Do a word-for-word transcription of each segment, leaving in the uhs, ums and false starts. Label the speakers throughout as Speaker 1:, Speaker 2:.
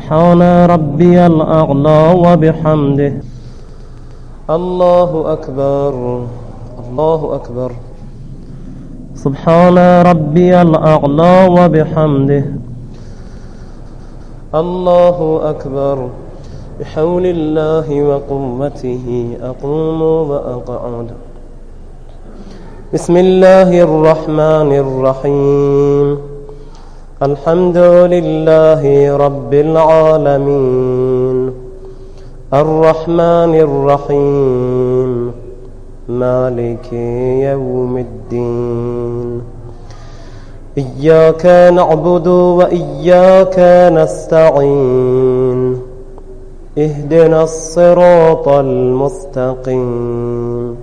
Speaker 1: سبحان ربي الأعلى وبحمده.
Speaker 2: الله أكبر الله أكبر.
Speaker 1: سبحان ربي الأعلى وبحمده.
Speaker 2: الله أكبر. بحول الله وقوته أقوم وأقعد. بسم الله الرحمن الرحيم. الحمد لله رب العالمين الرحمن الرحيم مالك يوم الدين. إياك نعبد وإياك نستعين. اهدنا الصراط المستقيم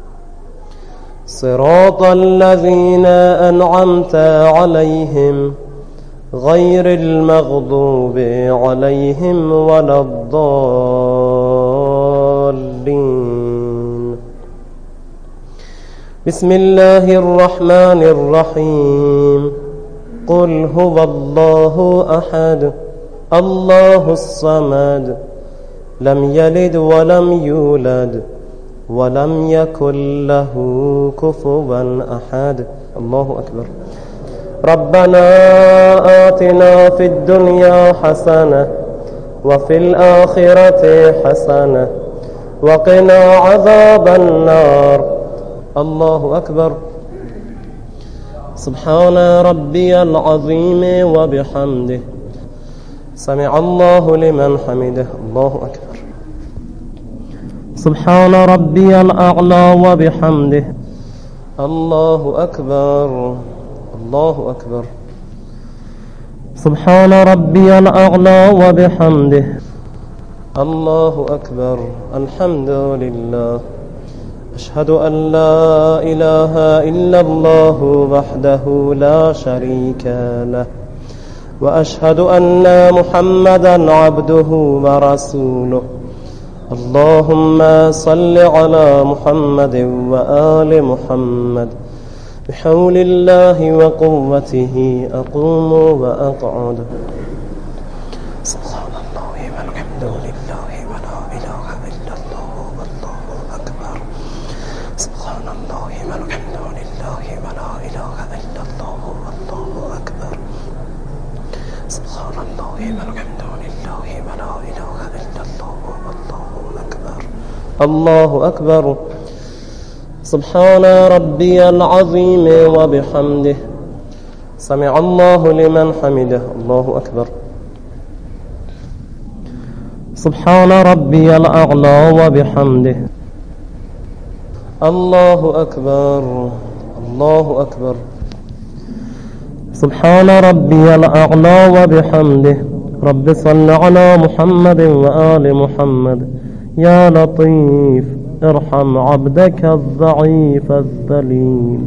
Speaker 2: صراط الذين أنعمت عليهم غير المغضوب عليهم ولا الضالين. بسم الله الرحمن الرحيم. قل هو الله أحد الله الصمد لم يلد ولم يولد ولم يكن له كفوا أحد. الله أكبر. ربنا آتنا في الدنيا حسنة وفي الآخرة حسنة وقنا عذاب النار. الله أكبر. سبحان ربي العظيم وبحمده. سمع الله لمن حمده. الله أكبر.
Speaker 1: سبحان ربي الأعلى وبحمده.
Speaker 2: الله أكبر الله أكبر.
Speaker 1: سبحان ربي الأعلى وبحمده.
Speaker 2: الله أكبر. الحمد لله. أشهد أن لا إله إلا الله وحده لا شريك له وأشهد أن محمدا عبده ورسوله. اللهم صل على محمد وآل محمد. بحول الله وقوته أقوم وأقعد. سبحان الله والحمد لله ولا إله إلا الله والله أكبر. سبحان الله والحمد لله ولا إله إلا الله والله أكبر. سبحان الله والحمد لله ولا إله إلا الله والله أكبر. الله أكبر. سبحان ربي العظيم وبحمده. سمع الله لمن حمده. الله أكبر.
Speaker 1: سبحان ربي الأعلى وبحمده.
Speaker 2: الله أكبر الله أكبر.
Speaker 1: سبحان ربي الأعلى وبحمده. رب صل على محمد وآل محمد. يا لطيف ارحم عبدك الضعيف الذليل.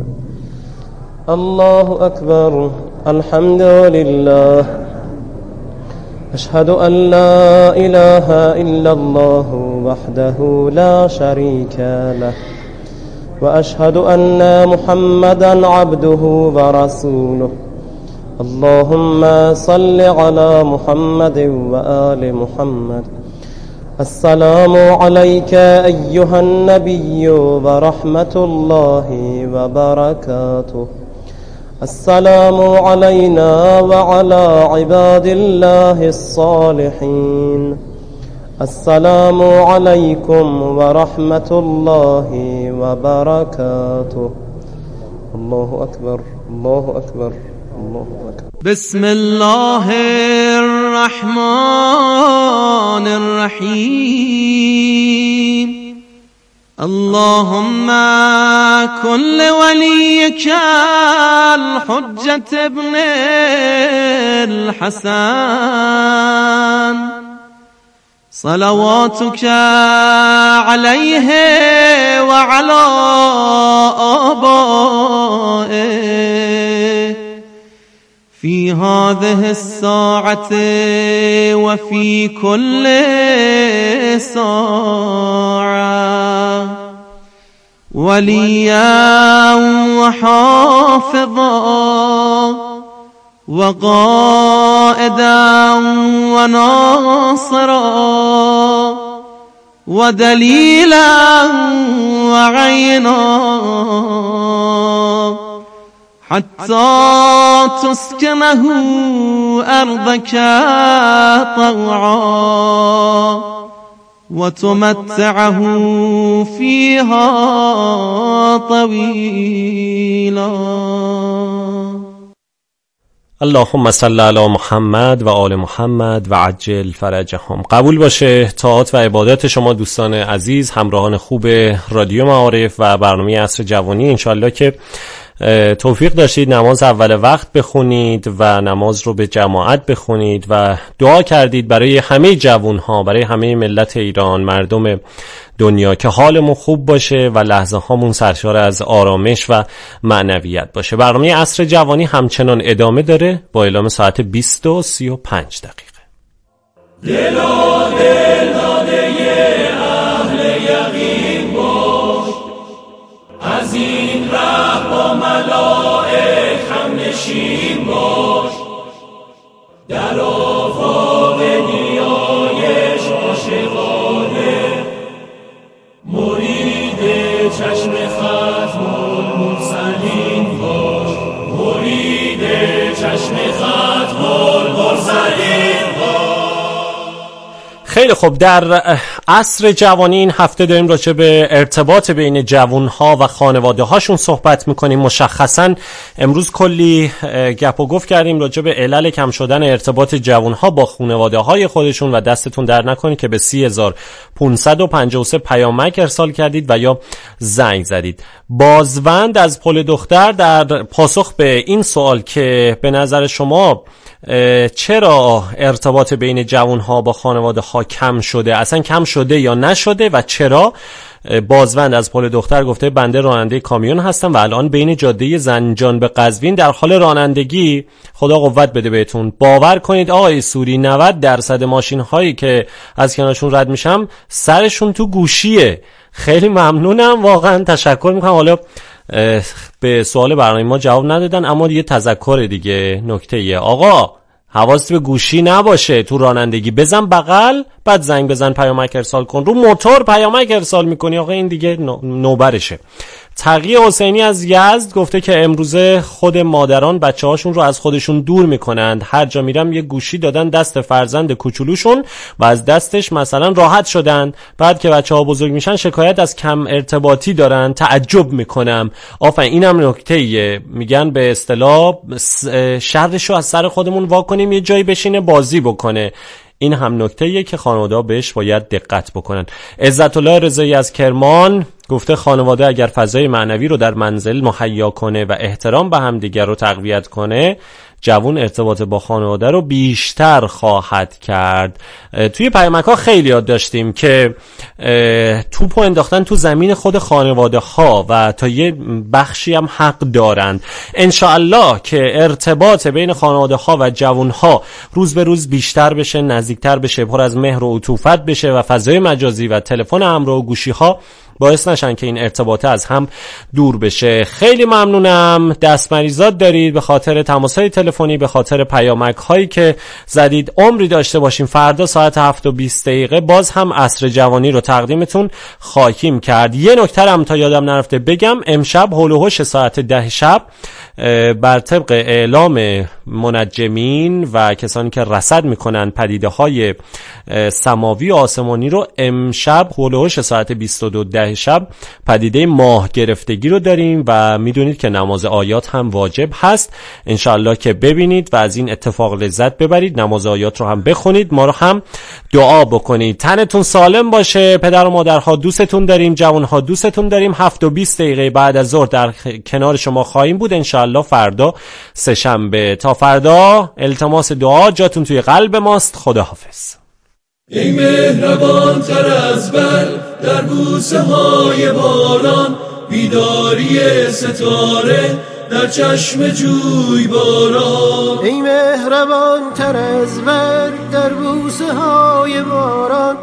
Speaker 2: الله أكبر. الحمد لله. أشهد أن لا إله إلا الله وحده لا شريك له وأشهد أن محمدا عبده ورسوله. اللهم صل على محمد وآل محمد. السلام عليك أيها النبي ورحمة الله وبركاته. السلام علينا وعلى عباد الله الصالحين. السلام عليكم ورحمة الله وبركاته. الله أكبر الله أكبر الله أكبر.
Speaker 3: بسم الله الرحمن الرحيم. اللهم كن لوليك الحجة ابن الحسن صلواتك عليه وعلى آبائه في هذه الساعة وفي كل ساعة وليا وحافظا وقائدا وناصرا ودليلا وعينا حتى تسكنه أرضك طوعا وتمتعه فيها طويلا.
Speaker 4: اللهم صل علی محمد و آل محمد و عجل فرجهم. قبول باشه طاعات و عبادات شما دوستان عزیز، همراهان خوب رادیو معارف و برنامه عصر جوانی. انشالله که توفیق داشتید نماز اول وقت بخونید و نماز رو به جماعت بخونید و دعا کردید برای همه جوانها، برای همه ملت ایران، مردم دنیا، که حالمون خوب باشه و لحظه هامون سرشار از آرامش و معنویت باشه. برنامه عصر جوانی همچنان ادامه داره با اعلام ساعت بیست و سی و پنج دقیقه.
Speaker 5: دل و دل داده اهل یقین باش، از این ره با ملائک هم نشین باش، در آفاق نیایش عاشقانه مرید چشم ختم المرسلین باش، مرید چشم ختم المرسلین باش.
Speaker 4: خیلی خوب، در عصر جوانی این هفته داریم راجع به ارتباط بین جوانها و خانواده هاشون صحبت میکنیم. مشخصا امروز کلی گپ و گفت کردیم راجع به علل کم شدن ارتباط جوانها با خانواده های خودشون و دستتون در نکنید که به سی هزار و پانصد و پنجاه و سه پیامک ارسال کردید و یا زنگ زدید. بازوند از پل دختر در پاسخ به این سوال که به نظر شما چرا ارتباط بین جوانها با خانواده ها کم شده، اصلا کم شده یا نشده و چرا، بازوند از پل دختر گفته بنده راننده کامیون هستم و الان بین جاده زنجان به قزوین در حال رانندگی، خدا قوت بده بهتون. باور کنید آقای سوری نود درصد ماشین هایی که از کنارشون رد میشم سرشون تو گوشیه. خیلی ممنونم، واقعا تشکر میکنم. حالا به سوال برنامه ما جواب ندادن اما یه تذکر دیگه، نکته ایه آقا حواست به گوشی نباشه تو رانندگی، بزن بغل بعد زنگ بزن پیامک ارسال کن. رو موتور پیامک ارسال میکنی آقا، این دیگه نوبرشه. تقی حسینی از یزد گفته که امروزه خود مادران بچه هاشون رو از خودشون دور میکنند، هر جا میرم یه گوشی دادن دست فرزند کوچولوشون و از دستش مثلا راحت شدن، بعد که بچه ها بزرگ میشن شکایت از کم ارتباطی دارن. تعجب میکنم. آفرین، اینم نکته‌ایه، میگن به اصطلاح شرش رو از سر خودمون وا کنیم یه جایی بشینه بازی بکنه. این هم نکته‌ایه که خانواده‌ها بهش باید دقت بکنن. عزت الله رضایی از کرمان گفته خانواده اگر فضای معنوی رو در منزل مهیا کنه و احترام به هم دیگر رو تقویت کنه، جوان ارتباط با خانواده رو بیشتر خواهد کرد. توی پیامک ها خیلی یاد داشتیم که توپو انداختن تو زمین خود خانواده ها و تا یه بخشی هم حق دارند. انشاءالله که ارتباط بین خانواده ها و جوان ها روز به روز بیشتر بشه، نزدیکتر بشه، پر از مهر و عطوفت بشه و فضای مجازی و تلفن همراه و گوشی ها باعث نشن که این ارتباطه از هم دور بشه. خیلی ممنونم، دستمریزات دارید به خاطر تماس‌های تلفنی، به خاطر پیامک هایی که زدید. عمری داشته باشیم. فردا ساعت هفت و بیست دقیقه باز هم عصر جوانی رو تقدیمتون خواهیم کرد. یه نکته هم تا یادم نرفته بگم، امشب هول و هوش ساعت ده شب بر طبق اعلام منجمین و کسانی که رصد میکنن پدیده های سماوی و آسمانی رو، امشب هول و هوش ساعت بیست و دو ده شب پدیده ماه گرفتگی رو داریم و میدونید که نماز آیات هم واجب هست. انشاءالله که ببینید و از این اتفاق لذت ببرید، نماز آیات رو هم بخونید، ما رو هم دعا بکنید. تنتون سالم باشه. پدر و مادرها دوستتون داریم، جوانها دوستتون داریم. هفت و بیست دقیقه بعد از ظهر در کنار شما خواهیم بود انشاءالله فردا سه شنبه. تا فردا التماس دعا جاتون توی قلب ماست. خداحافظ.
Speaker 5: ای مهربان تر از بر در بوسه های باران، بیداری ستاره در چشم جوی باران.
Speaker 6: ای مهربان تر از بر در بوسه های باران،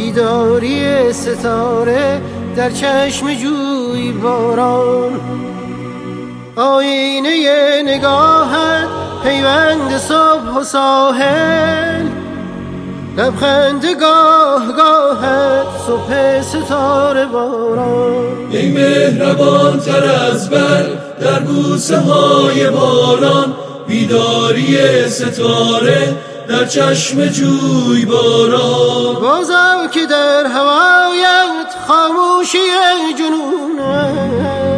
Speaker 6: بیداری ستاره در چشم جوی باران. آینه نگاهت پیوند صبح و ساحل، لبخند گاه گاهت صبح ستاره باران.
Speaker 5: ای مهربان تر از برف در بوسه های باران، بیداری ستاره در چشم جوی باران.
Speaker 6: بازم که در هوایت خاموشی جنونه،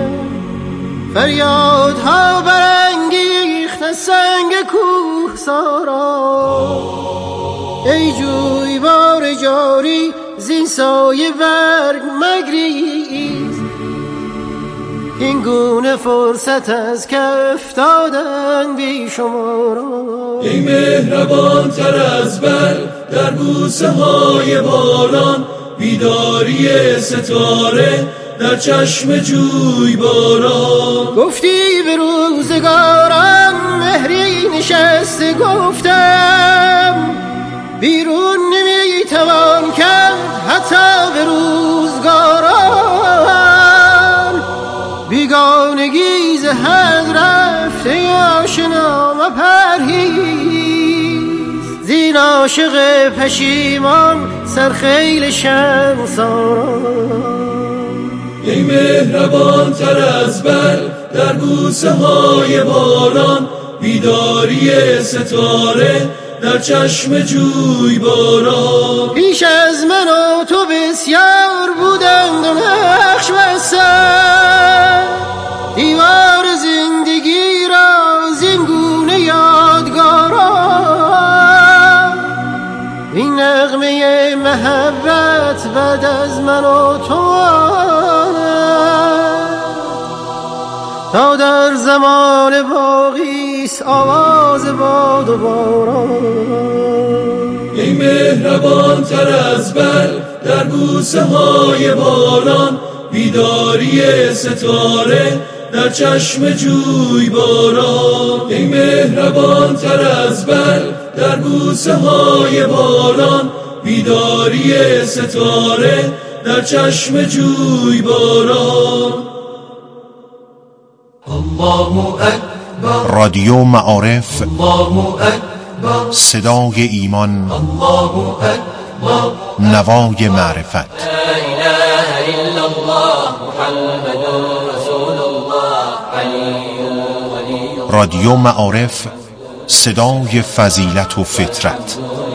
Speaker 6: فریادها برانگیخت سنگ کوه سارا. ای جوی بار جاری زین سایه برگ مگریز، این گونه فرصت از کف دادن بی شمارا.
Speaker 5: ای مهربان تر از برف در بوسه های باران، بیداری ستاره در چشم جوی باران.
Speaker 6: گفتی به روزگاران مهری نشسته، گفتم بیرون نمیتوان کرد حتی به روزگاران. بیگانگی ز حد رفته آشنا مپرهیز، زین عاشق پشیمان سرخیل شمساران.
Speaker 5: ای مهربان تر از برف در بوسه های باران، بیداری ستاره در چشم جوی باران.
Speaker 6: پیش از من و تو بسیار بودند و نقش بستند، دیوار زندگی را زین گونه یادگاران. این نغمه محبت بعد از من و تو تا در زمان باقیست آواز باد و باران.
Speaker 5: ای مهربان تر از برف در بوسه های باران، بیداری ستاره در چشم جوی باران. ای مهربان تر از برف در بوسه های باران، بیداری ستاره در چشم جوی باران.
Speaker 7: رادیو معارف، صدای ایمان، نوای معرفت. رادیو معارف، صدای فضیلت و فطرت.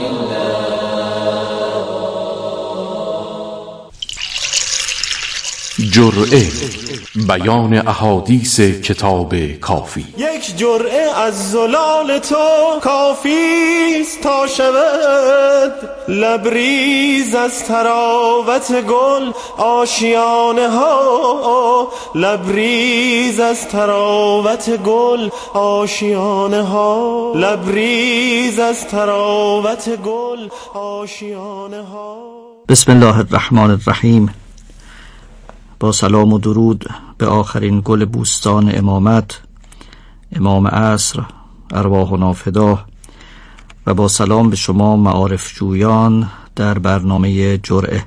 Speaker 8: جرعه، بیان احادیث کتاب کافی.
Speaker 9: یک جرعه از زلال تو کافیست تا شود لبریز از تراوت گل آشیانه ها، لبریز از تراوت گل آشیانه ها، لبریز از تراوت گل آشیانه ها.
Speaker 10: بسم الله الرحمن الرحیم. با سلام و درود به آخرین گل بوستان امامت، امام عصر ارواحنا فدا، و با سلام به شما معارف جویان در برنامه جرعه.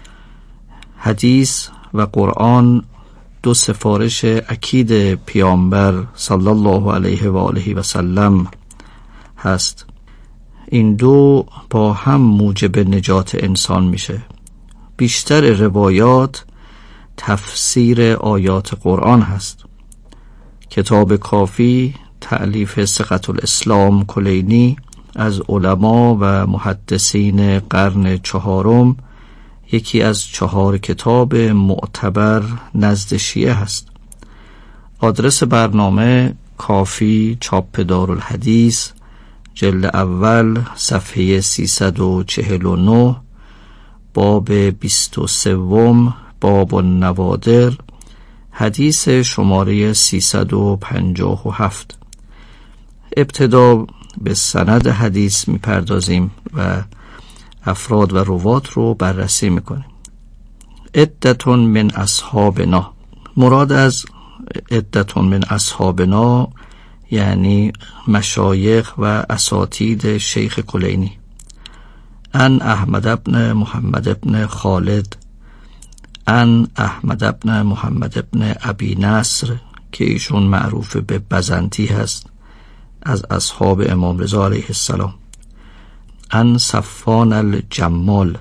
Speaker 10: حدیث و قرآن دو سفارش اکید پیامبر صلی الله علیه و آله و سلم هست. این دو با هم موجب نجات انسان میشه. بیشتر روایات تفسیر آیات قرآن هست. کتاب کافی تألیف ثقة الاسلام کلینی از علما و محدثین قرن چهارم، یکی از چهار کتاب معتبر نزد شیعه هست. آدرس برنامه کافی چاپ دارالحدیث، جلد اول، صفحه سیصد و چهل و نه، باب بیست و سوم، باب النوادر، حدیث شماره سیصد و پنجاه و هفت. ابتدا به سند حدیث میپردازیم و افراد و روات رو بررسی میکنیم. عدتون من اصحابنا، مراد از عدتون من اصحابنا یعنی مشایخ و اساتید شیخ کلینی. ان احمد ابن محمد ابن خالد، ان احمد ابن محمد ابن ابی نصر که ایشون معروف به بزنتی هست، از اصحاب امام رضا علیه السلام. ان صفوان الجمال.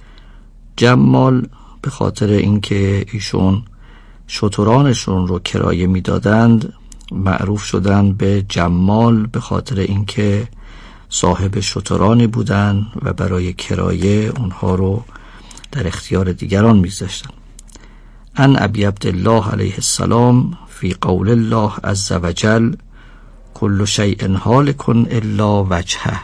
Speaker 10: جمال به خاطر اینکه ایشون شترانشون رو کرایه میدادند معروف شدن به جمال، به خاطر اینکه صاحب شترانی بودن و برای کرایه اونها رو در اختیار دیگران میذاشتن. ان ابی عبدالله علیه السلام فی قول الله عز وجل کل شیء هالک الا وجهه.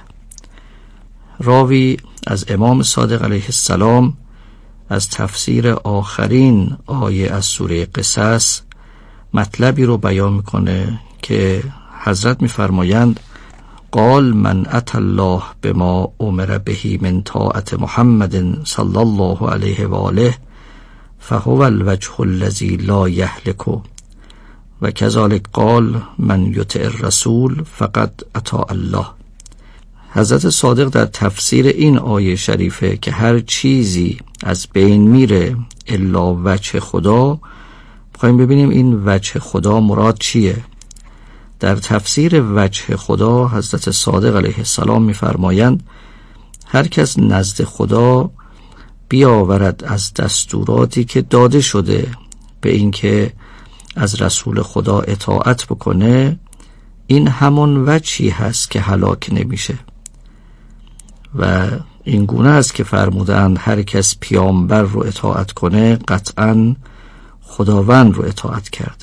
Speaker 10: راوی از امام صادق علیه السلام از تفسیر آخرین آیه از سوره قصص مطلبی رو بیان میکنه که حضرت میفرمایند قال من اتى الله بما امر به من طاعت محمد صلی الله علیه و آله فهو الوجه الذی لا یهلک و کذالک قال من یطع الرسول فقد اطاع الله. حضرت صادق در تفسیر این آیه شریفه که هر چیزی از بین میره الا وجه خدا، میخوایم ببینیم این وجه خدا مراد چیه. در تفسیر وجه خدا حضرت صادق علیه السلام میفرمایند هر کس نزد خدا بیاورد از دستوراتی که داده شده به اینکه از رسول خدا اطاعت بکنه، این همون وجهی هست که هلاک نمیشه. و این گونه است که فرمودند هر کس پیامبر رو اطاعت کنه قطعاً خداوند رو اطاعت کرده.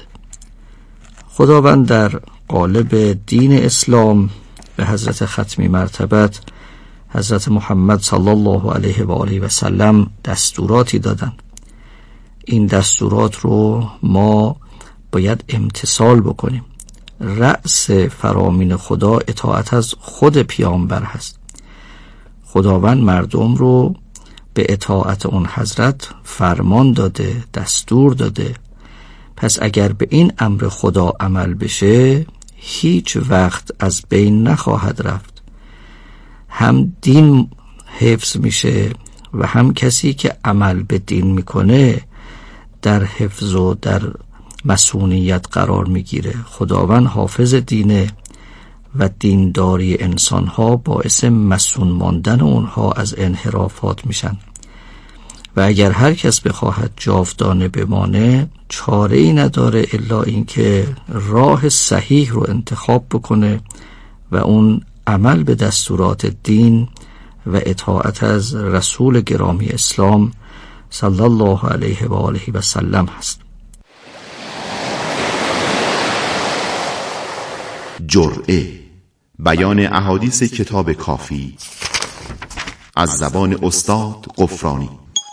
Speaker 10: خداوند در قالب دین اسلام به حضرت ختمی مرتبت حضرت محمد صلی الله علیه و آله و سلم دستوراتی دادن. این دستورات رو ما باید امتثال بکنیم. رأس فرامین خدا اطاعت از خود پیامبر هست. خداوند مردم رو به اطاعت اون حضرت فرمان داده، دستور داده. پس اگر به این امر خدا عمل بشه هیچ وقت از بین نخواهد رفت. هم دین حفظ میشه و هم کسی که عمل به دین میکنه در حفظ و در مسئولیت قرار میگیره. خداوند حافظ دینه و دینداری انسانها باعث مسئول ماندن اونها از انحرافات میشن. و اگر هر کس بخواهد جاودانه بمانه چاره ای نداره الا اینکه راه صحیح رو انتخاب بکنه و اون عمل به دستورات دین و اطاعت از رسول گرامی اسلام صلی الله علیه و آله و سلم هست.
Speaker 7: جرعه، بیان احادیث کتاب کافی از زبان استاد غفرانی.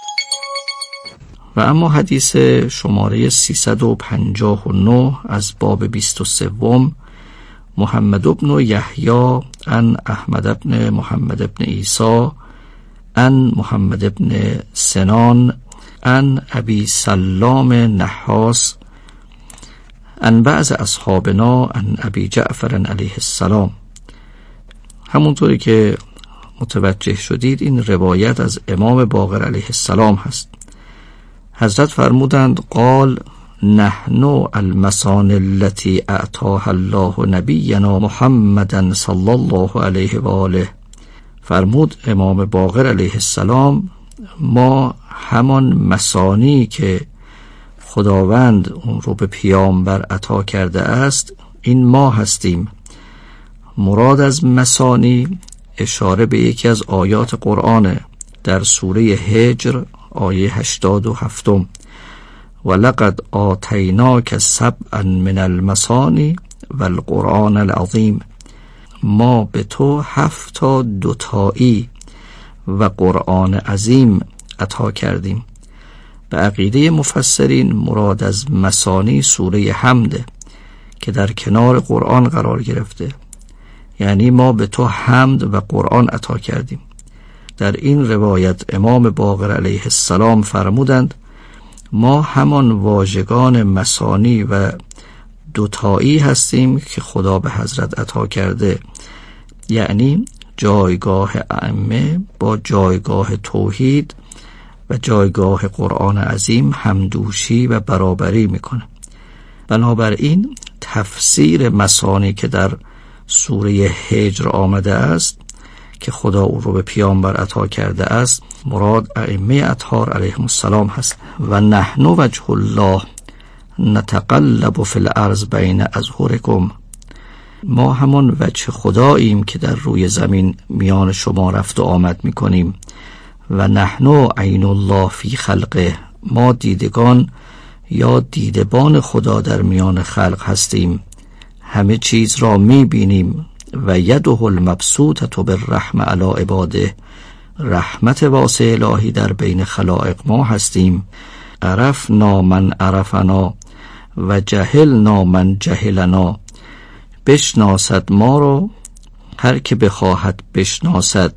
Speaker 10: و اما حدیث شماره سیصد و پنجاه و نه از باب بیست و سه، محمد ابن یحیی عن احمد ابن محمد ابن عیسی عن محمد ابن سنان عن ابی سلام نحاس عن بعض اصحابنا عن ابی جعفر علیه السلام. همونطوری که متوجه شدید این روایت از امام باقر علیه السلام هست. حضرت فرمودند قال نحن المسان التي اعطاها الله نبینا محمدا صلی الله علیه و آله. فرمود امام باقر علیه السلام ما همان مسانی که خداوند اون رو به پیامبر عطا کرده است این ما هستیم. مراد از مسانی اشاره به یکی از آیات قرآن در سوره هجر آیه هشتاد و هفتم ولقد آتیناک سبعا من المثانی والقرآن العظیم. ما به تو هفتا دوتایی و قرآن عظیم عطا کردیم. به عقیده مفسرین مراد از مثانی سوره حمد که در کنار قرآن قرار گرفته، یعنی ما به تو حمد و قرآن عطا کردیم. در این روایت امام باقر علیه السلام فرمودند ما همان واژگان مثانی و دوتایی هستیم که خدا به حضرت عطا کرده، یعنی جایگاه ائمه با جایگاه توحید و جایگاه قرآن عظیم همدوشی و برابری میکنه. بنابراین تفسیر مثانی که در سوره هجر آمده است که خدا او رو به پیامبر عطا کرده است، مراد ائمه اطهار علیهم السلام هست. و نحن وجه الله نتقلب فی الارض بین اظهرکم، ما همان وجه خداییم که در روی زمین میان شما رفت و آمد میکنیم. و نحن عین الله فی خلقه، ما دیدگان یا دیدبان خدا در میان خلق هستیم، همه چیز را میبینیم. و یده المبسوطة بالرحمة علی عباده، رحمت واسع الهی در بین خلائق ما هستیم. عرفنا من عرفنا و جهلنا من جهلنا، بشناسد ما رو هر که بخواهد بشناسد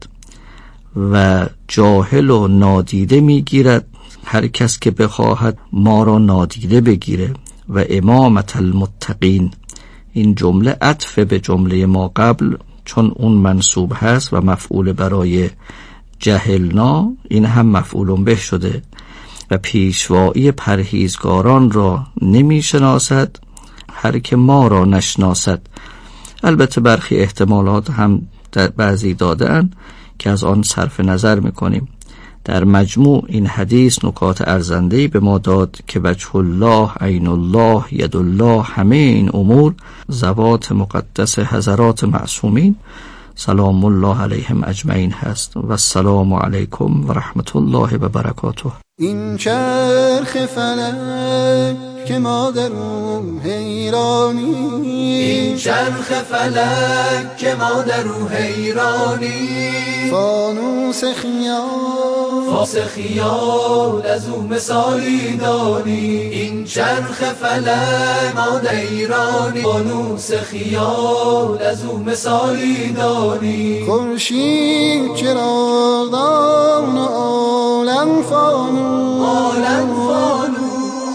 Speaker 10: و جاهل و نادیده میگیرد هر کس که بخواهد ما را نادیده بگیره. و امامت المتقین، این جمله عطف به جمله ما قبل چون اون منصوب هست و مفعول برای جهلنا این هم مفعول به شده. و پیشوایی پرهیزگاران را نمی شناسد هر که ما را نشناسد. البته برخی احتمالات هم در بعضی دادن که از آن صرف نظر میکنیم. در مجموع این حدیث نکات ارزنده‌ای به ما داد که وجه الله، عین الله، ید الله، همه این امور ذوات مقدس حضرات معصومین سلام الله علیهم اجمعین هست. و السلام علیکم و رحمت الله و برکاته.
Speaker 6: این چرخ فلک که ما در او حیرانی،
Speaker 5: این چرخ فلک که ما در او حیرانی،
Speaker 6: فانوس خیال
Speaker 5: فاس خیال از او مثالی دانی. این چرخ فلک ما در ایرانی، فانوس خیال از او مثالی دانی.
Speaker 6: خورشید چراغدان عالم فانوس،
Speaker 5: عالم فانوس،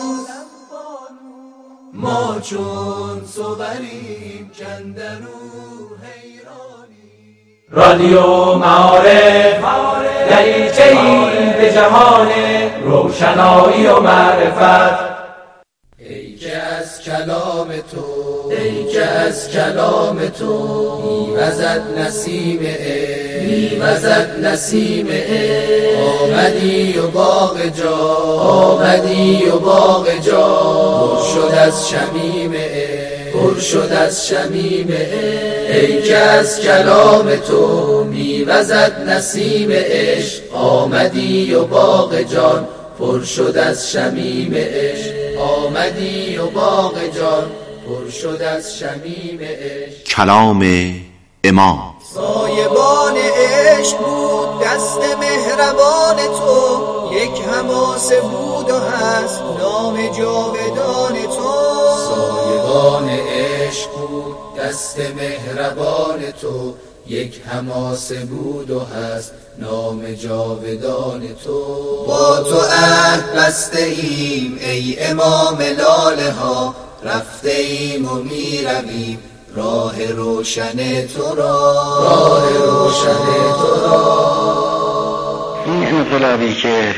Speaker 5: ما چون صوریم کندرو حیرانی. رادیو معارف دریچه‌ای به جهان روشنایی و معرفت. ای که از کلام تو، ای که از کلام تو میوزد نسیم عشق، میوزد نسیم عشق. آمدی و باغ جا، آمدی و باغ جا پر شد از شمیم عشق، پر شد از شمیم عشق. ای که از کلام تو میوزد نسیم عشق، آمدی و باغ جان پر شد از شمیم عشق. آمدی و باغ جان پر شد از شمیم عشق.
Speaker 7: کلام امام
Speaker 6: سایبان عشق بود دست مهربان تو، یک حماسه بود و هست نام جاودان تو.
Speaker 5: سایبان عشق بود دست مهربان تو، یک حماسه بود و هست نام جاودان تو.
Speaker 6: با تو عهد بسته ایم ای امام لاله ها، رفته ایم و می رویم راه روشن تو را،
Speaker 5: راه روشن تو را.
Speaker 11: این انقلابی که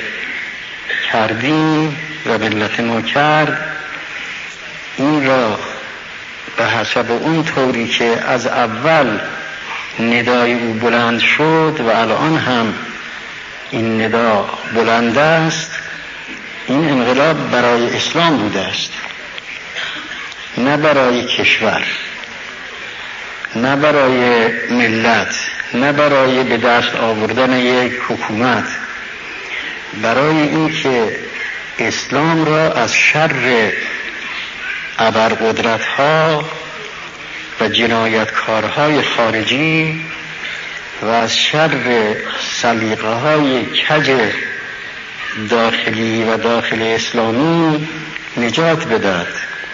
Speaker 11: کردیم و ملت ما کرد، این را به حسب اون طوری که از اول ندای او بلند شد و الان هم این ندا بلند است، این انقلاب برای اسلام بوده است، نه برای کشور، نه برای ملت، نه برای به دست آوردن یک حکومت، برای این که اسلام را از شر ابرقدرت‌ها و جنایتکارهای خارجی و از شر سلیقه‌های کج داخلی و داخل اسلامی نجات بدهد.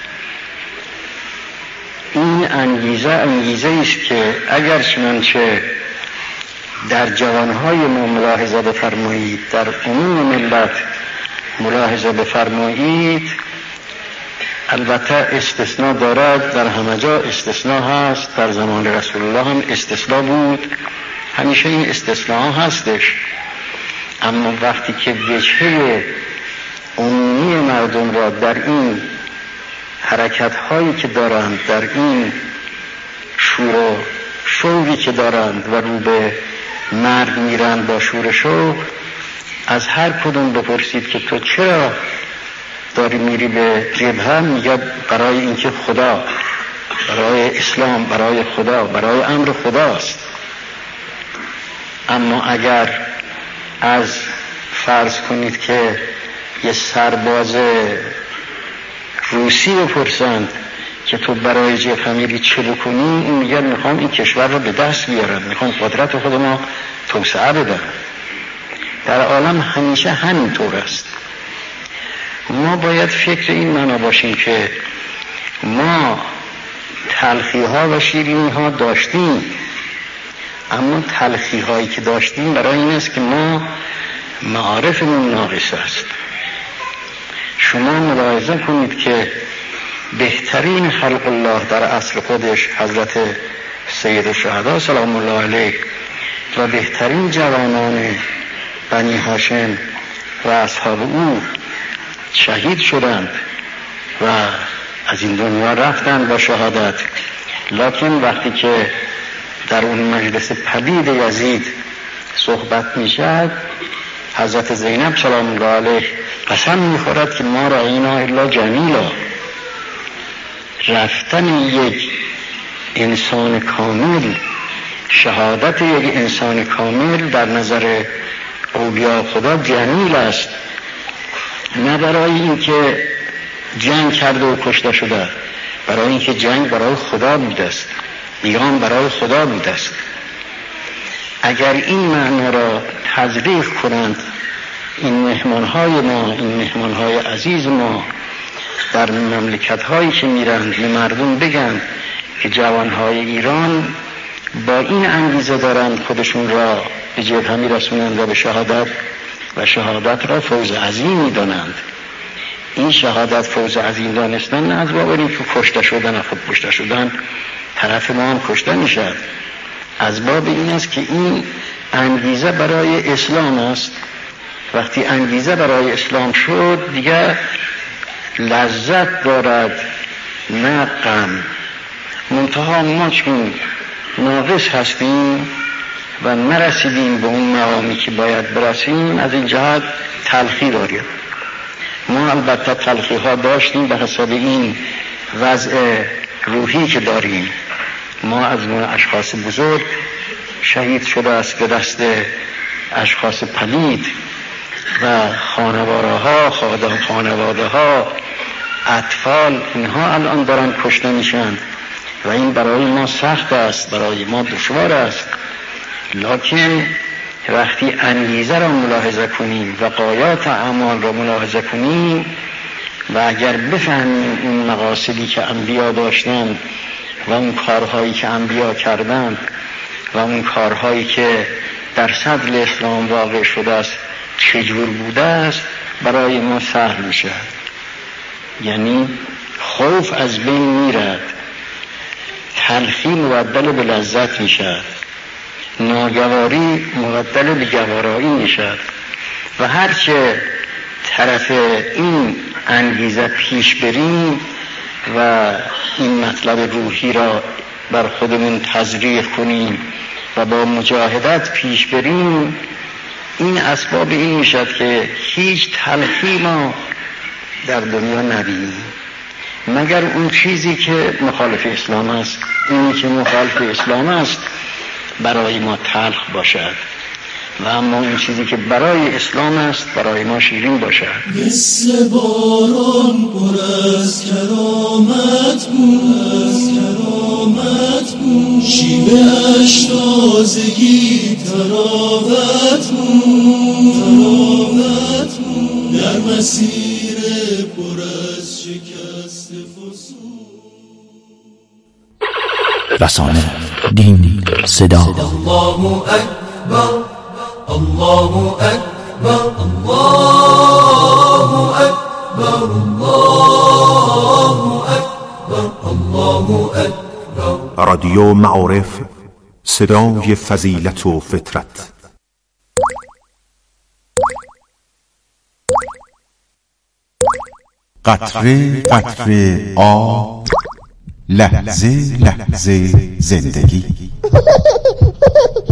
Speaker 11: این انگیزه انگیزه است که اگر چنانچه در جوانهای ما ملاحظه بفرمایید، در عموم ملت ملاحظه بفرمایید، البته استثناء دارد، در همه جا استثناء هست، در زمان رسول الله هم استثناء بود، همیشه این استثناء هستش، اما وقتی که وجهه عمومی مردم را در این حرکت هایی که دارند، در این شور و شوقی که دارند و رو به مرگ میرند با شور و شوق، از هر کدوم بپرسید که تو چرا داری میری به جبهه؟ میگه برای اینکه خدا، برای اسلام، برای خدا، برای امر خداست. اما اگر از فرض کنید که یه سرباز روسی بپرسند که تو برای جبهه میری چه بکنی، این میگه میخوام این کشور رو به دست بیارم، میخوام قدرت خودم توسعه بدم. در عالم همیشه همینطور است. ما باید فکر این معنا باشیم که ما تلخی ها و شیرینی ها داشتیم، اما تلخی هایی که داشتیم برای این است که ما معارفمون ناقص است. شما ملاحظه کنید که بهترین خلق الله در اصل خودش حضرت سید الشهدا سلام الله علیه و بهترین جوانان بنی هاشم و اصحاب او شهید شدند و از این دنیا رفتند با شهادت. لکن وقتی که در اون مجلس پدید یزید صحبت میشد، حضرت زینب سلام الله علیه قسم میخورد که ما رأینا الا جمیلا. رفتن یک انسان کامل، شهادت یک انسان کامل در نظر اولیاء خدا جمیل است، نه برای اینکه جنگ کرده و کشته شده، برای اینکه جنگ برای خدا بوده است، ایران برای خدا بوده است. اگر این معنا را تزریق کنند این مهمانهای ما، این مهمانهای عزیز ما در مملکت‌هایی که میرند به مردم بگن که جوانهای ایران با این انگیزه دارند خودشون را به جبهه میرسونند و به شهادت و شهادت را فوز عظیمی دانند. این شهادت فوز عظیم دانستن نه از باب این که کشته شدن، خود کشته شدن طرف ما هم کشته میشد، از باب این است که این انگیزه برای اسلام است. وقتی انگیزه برای اسلام شد دیگه لذت دارد نه غم. منتها ما چون ناقص هستیم و نرسیدیم به اون مقامی که باید برسیم، از این جهت تلخی داریم. ما البته تلخی ها داشتیم به حساب این وضع روحی که داریم. ما از ما اشخاص بزرگ شهید شده است به دست اشخاص پلید و خانواده ها، خانواده ها، اطفال، اینها الان دارن کشته میشن و این برای ما سخت است، برای ما دشوار است. لکن وقتی انگیزه را ملاحظه کنیم و غایات اعمال را ملاحظه کنیم و اگر بفهمیم اون مقاصدی که انبیا داشتند و اون کارهایی که انبیا کردند و اون کارهایی که در صدر اسلام واقع شده است چجور بوده است، برای ما سهل میشه. یعنی خوف از بین میرد، تلخی مبدل به لذت میشد، ناگواری مبدل به گوارایی میشد و هرچه طرف این انگیزه پیش بریم و این مطلب روحی را بر خودمون تزریق کنیم و با مجاهدت پیش بریم، این اسباب این میشد که هیچ تلخی ما در دنیا نبینیم مگر اون چیزی که مخالف اسلام است. اونی که مخالف اسلام است برای ما تلخ باشد و اما اون چیزی که برای اسلام است برای ما شیرین باشد.
Speaker 5: مثل باران پر از کرامت بود، از کرامت بود، شیوه‌اش تازگی تراوت بود، تراوت بود، در مسیر پر از شکست فسون.
Speaker 12: رسانه، دین، صدا.
Speaker 5: الله اکبر، الله اکبر، الله اکبر، الله اکبر، الله اکبر.
Speaker 13: رادیو معارف، صدای فضیلت و فطرت.
Speaker 14: قطره قطره آب
Speaker 13: لحظه لحظه زندگی.